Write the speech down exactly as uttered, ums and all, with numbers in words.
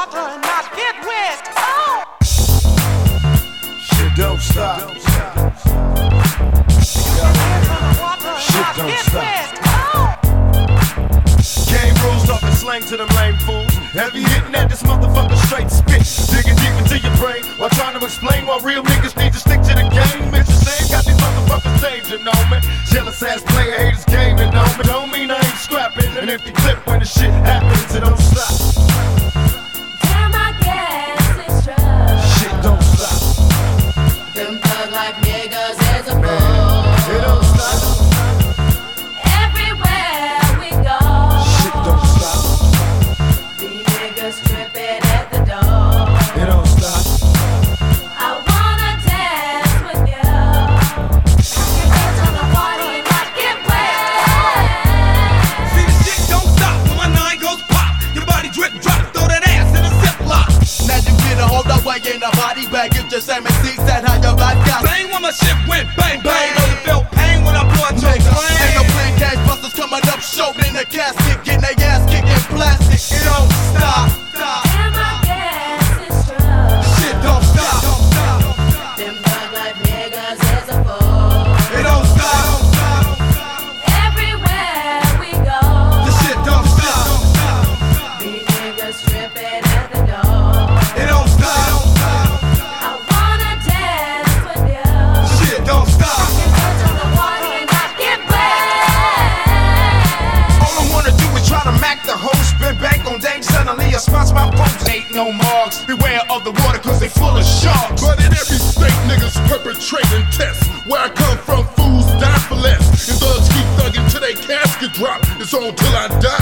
water and not get wet. Oh. Shit don't stop. Shit don't stop. Game rules talking slang to them lame fools. Heavy hitting at this motherfucker straight spit. Digging deep into your brain while trying to explain why real niggas need to stick to the game. It's the same, got these motherfuckers changing on me. Jealous ass player haters gaming on me. Don't mean I ain't scrapping. An empty clip when the shit happens, it don't stop. Damn, I guess it's true. Shit don't stop. Them thug life niggas is a fool. It don't stop. Everywhere we go. Shit don't stop. These niggas tripping at the door. It don't stop. I wanna dance with you. I can dance on the party and not get wet. See, the shit don't stop when my nine goes pop. Your body drip drop, throw that ass in a ziplock. Now you get a hold up way in a body bag. Get your same and see that how your life got. Bang when my shit went bang bang. Know you felt pain when I blew out your Ain't brain. no plain cash busters coming up short in a casket, getting their ass kicked in plastic. It don't stop. Damn, I guess it's true. Shit don't stop. Them thug life niggas is a fool. It don't stop. Everywhere we go. The shit don't stop. These niggas tripping at the door. It don't stop. I wanna dance with you. Shit don't stop. Can dance on the party and not get wet. All I wanna do is try to mac the hoe, spin back on dame. Suddenly I sponsor my folks. Ain't no marks. Beware of the water cause they full of sharks. But in every state, niggas perpetrating tests. Where I come from, fools die for less. And thugs keep thugging till they casket drop. It's on till I die.